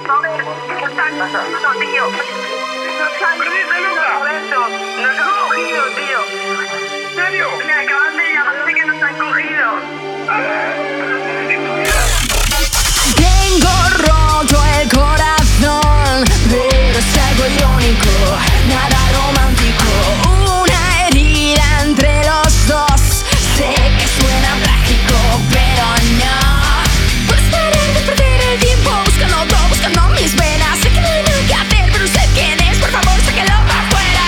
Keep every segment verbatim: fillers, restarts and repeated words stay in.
A ver, ¿qué están pasando, tío? Nos han cogido, nos han cogido, tío. ¿En serio? Me acaban de llamar de que nos han cogido. Tengo roto el corazón, pero es algo irónico, nada romántico. Una herida entre los dos. Sé que suena trágico, pero no. Por esperar de perder el tiempo buscando todo, buscando mis venas. Sé que no hay nada que hacer, pero usted quién es, por favor, sáquelo para afuera.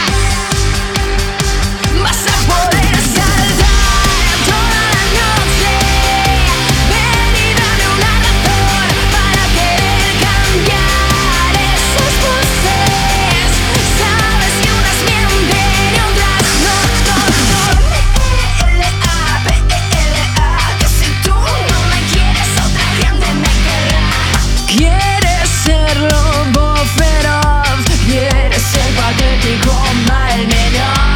Vas a poder saltar toda la noche. Ven y dame una razón para querer cambiar esas voces. Sabes que unas mienten y otras no. L A P L A, que si tú no me quieres, otra gente me querrá. Quieres ser lobo feroz, quieres ser patético, mal menor.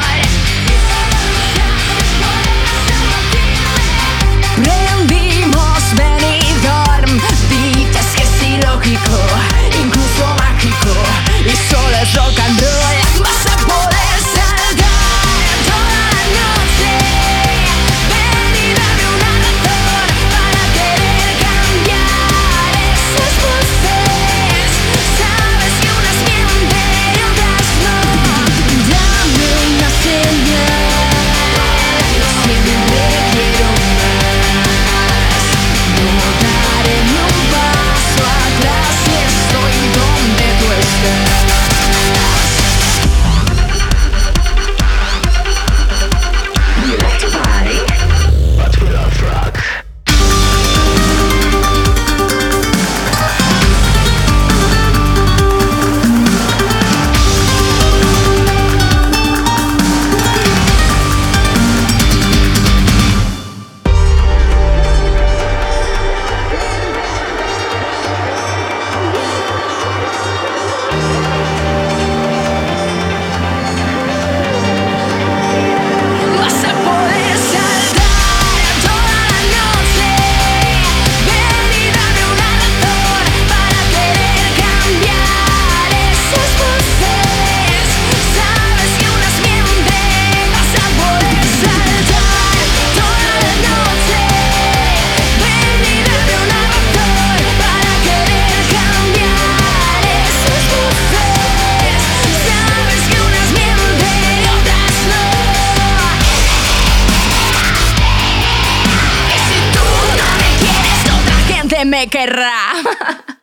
Prendimos Benidorm, dices que es ilógico, incluso mágico, y solo es rock and roll. Vas a poder saltar toda la noche. Ven y dame una razón para querer cambiar esas voces. Sabes que unas mienten y otras no. Dame una señal, siempre quiero más. No daré ni un paso atrás si estoy donde tú estás. You like to party? Let's put on truck. Vas a poder saltar toda la noche. Ven y dame una razón para querer cambiar esas voces. Sabes que unas mienten. Vas a poder saltar toda la noche. Ven y dame una razón para querer cambiar esas voces. Sabes que unas mienten y otras no. Y si tú no me quieres, otra gente me querrá.